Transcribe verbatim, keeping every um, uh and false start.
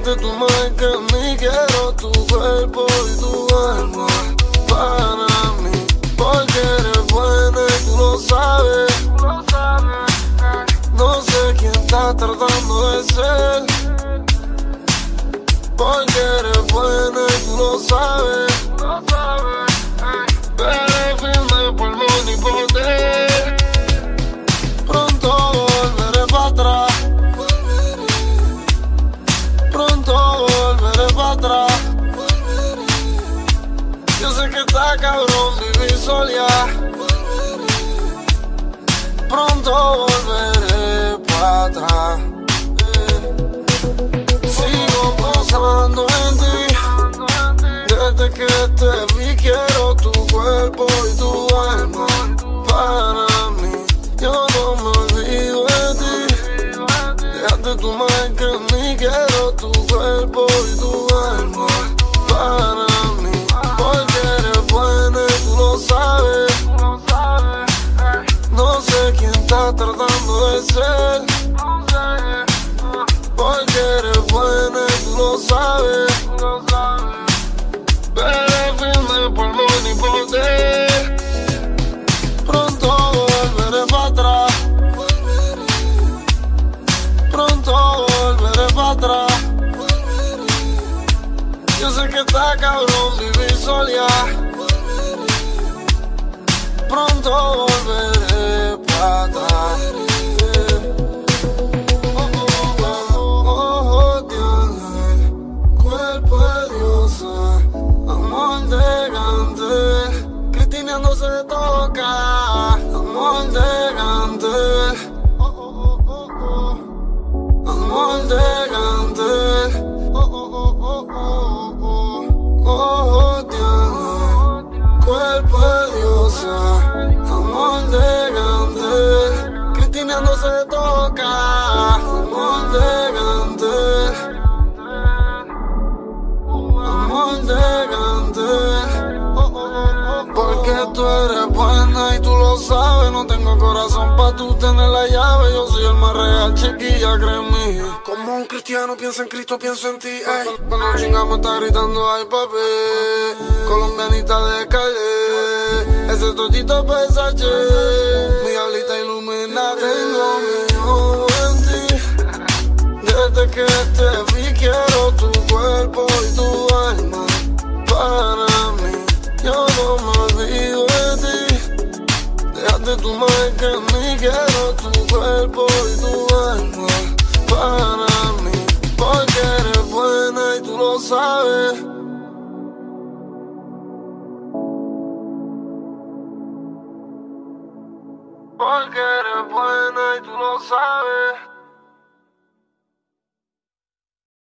Dejaste tu marca en mí, quiero tu cuerpo y tu alma para mí, porque eres buena y tú lo sabes. No sé quién estás tratando de ser, porque eres buena y tú lo sabes. Pero firme por poder. Pronto volveré para atrás. Pronto volveré para atrás. Yo sé que está cabrón vivir sola. Pronto volveré para atrás. Sigo pensando en ti. Desde que te vi quiero tu cuerpo y tu alma para mí. Yo no me olvido de ti. Dejaste tu marca en mí, quiero tu cuerpo y tu alma para mí, porque eres buena y tú lo sabes. No sé quién está tratando de ser, porque eres buena y tú lo sabes. Pero firme por y poder. Pronto volveré para atrás. Pronto volveré para atrás. Yo sé que está cabrón vivir sola. Pronto volveré para atrás. No se toca, amor de Gante, oh, oh, oh, oh. Amor de Gante, oh, oh, oh, oh, oh, oh, oh, tiene cuerpo de diosa, amor de Gante, Cristina no se toca, amor de Gante, amor de Gante. Porque tú eres buena y tú lo sabes. No tengo corazón pa' tú tener la llave. Yo soy el más real, chiquilla, créeme. Como un cristiano piensa en Cristo, pienso en ti, ey. Cuando chingamos está gritando, ay papi. Colombianita de calle. Ese totito pesache. Mi diablita ilumina. Tengo mi ojo en ti. Desde que te vi quiero tu cuerpo y tu alma para mí. Yo no me olvido de ti. Dejaste tu marca en mí, quiero tu cuerpo y tu alma para mí, porque eres buena y tú lo sabes. Porque eres buena y tú lo sabes.